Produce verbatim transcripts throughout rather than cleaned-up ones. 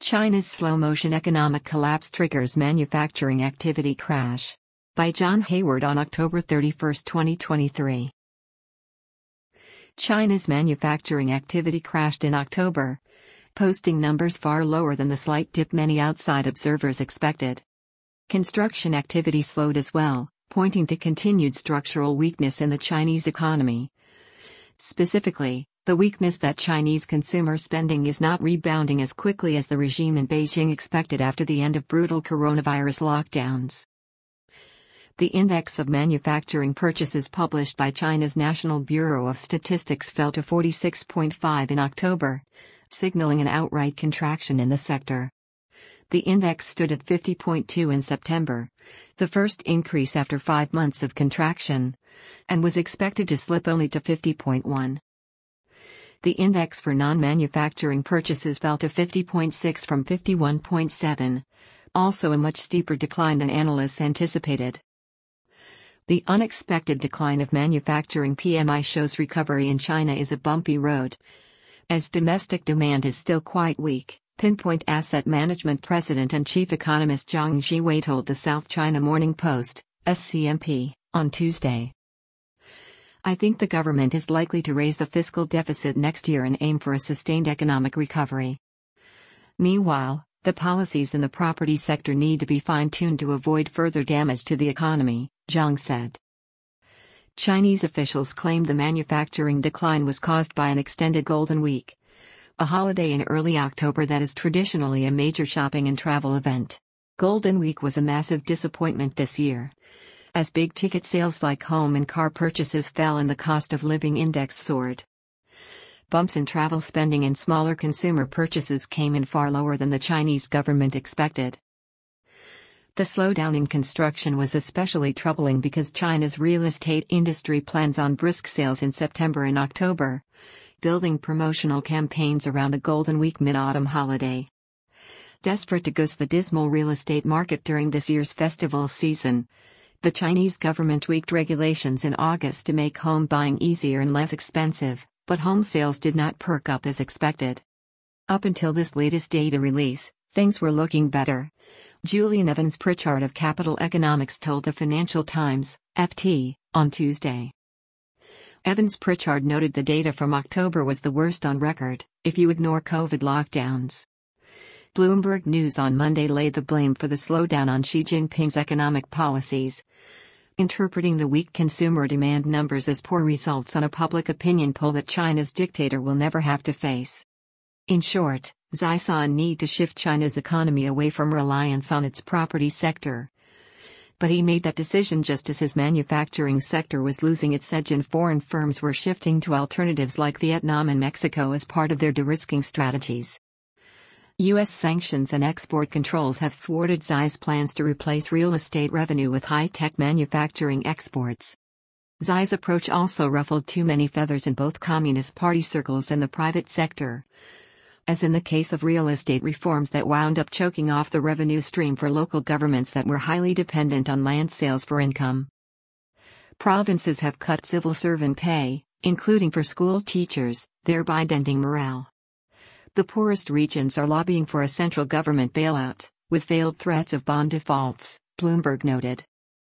China's slow-motion economic collapse triggers manufacturing activity crash. By John Hayward on October thirty-first, twenty twenty-three. China's manufacturing activity crashed in October, posting numbers far lower than the slight dip many outside observers expected. Construction activity slowed as well, pointing to continued structural weakness in the Chinese economy. Specifically, the weakness that Chinese consumer spending is not rebounding as quickly as the regime in Beijing expected after the end of brutal coronavirus lockdowns. The index of manufacturing purchases published by China's National Bureau of Statistics fell to forty-six point five in October, signaling an outright contraction in the sector. The index stood at fifty point two in September, the first increase after five months of contraction, and was expected to slip only to fifty point one. The index for non-manufacturing purchases fell to fifty point six from fifty-one point seven, also a much steeper decline than analysts anticipated. The unexpected decline of manufacturing P M I shows recovery in China is a bumpy road, as domestic demand is still quite weak, Pinpoint Asset Management President and Chief Economist Zhang Jiwei told the South China Morning Post, S C M P, on Tuesday. I think the government is likely to raise the fiscal deficit next year and aim for a sustained economic recovery. Meanwhile, the policies in the property sector need to be fine-tuned to avoid further damage to the economy, Zhang said. Chinese officials claimed the manufacturing decline was caused by an extended Golden Week, a holiday in early October that is traditionally a major shopping and travel event. Golden Week was a massive disappointment this year, as big-ticket sales like home and car purchases fell and the cost of living index soared. Bumps in travel spending and smaller consumer purchases came in far lower than the Chinese government expected. The slowdown in construction was especially troubling because China's real estate industry plans on brisk sales in September and October, building promotional campaigns around the Golden Week mid-autumn holiday. Desperate to goose the dismal real estate market during this year's festival season, the Chinese government tweaked regulations in August to make home buying easier and less expensive, but home sales did not perk up as expected. Up until this latest data release, things were looking better, Julian Evans-Pritchard of Capital Economics told the Financial Times, F T, on Tuesday. Evans-Pritchard noted the data from October was the worst on record, if you ignore COVID lockdowns. Bloomberg News on Monday laid the blame for the slowdown on Xi Jinping's economic policies, interpreting the weak consumer demand numbers as poor results on a public opinion poll that China's dictator will never have to face. In short, Xi saw a need to shift China's economy away from reliance on its property sector. But he made that decision just as his manufacturing sector was losing its edge and foreign firms were shifting to alternatives like Vietnam and Mexico as part of their de-risking strategies. U S sanctions and export controls have thwarted Xi's plans to replace real estate revenue with high-tech manufacturing exports. Xi's approach also ruffled too many feathers in both Communist Party circles and the private sector, as in the case of real estate reforms that wound up choking off the revenue stream for local governments that were highly dependent on land sales for income. Provinces have cut civil servant pay, including for school teachers, thereby denting morale. The poorest regions are lobbying for a central government bailout, with veiled threats of bond defaults, Bloomberg noted.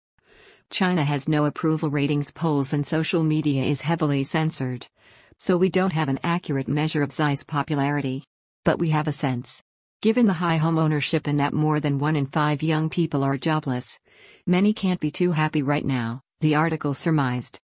China has no approval ratings polls and social media is heavily censored, so we don't have an accurate measure of Xi's popularity. But we have a sense. Given the high home ownership and that more than one in five young people are jobless, many can't be too happy right now, the article surmised.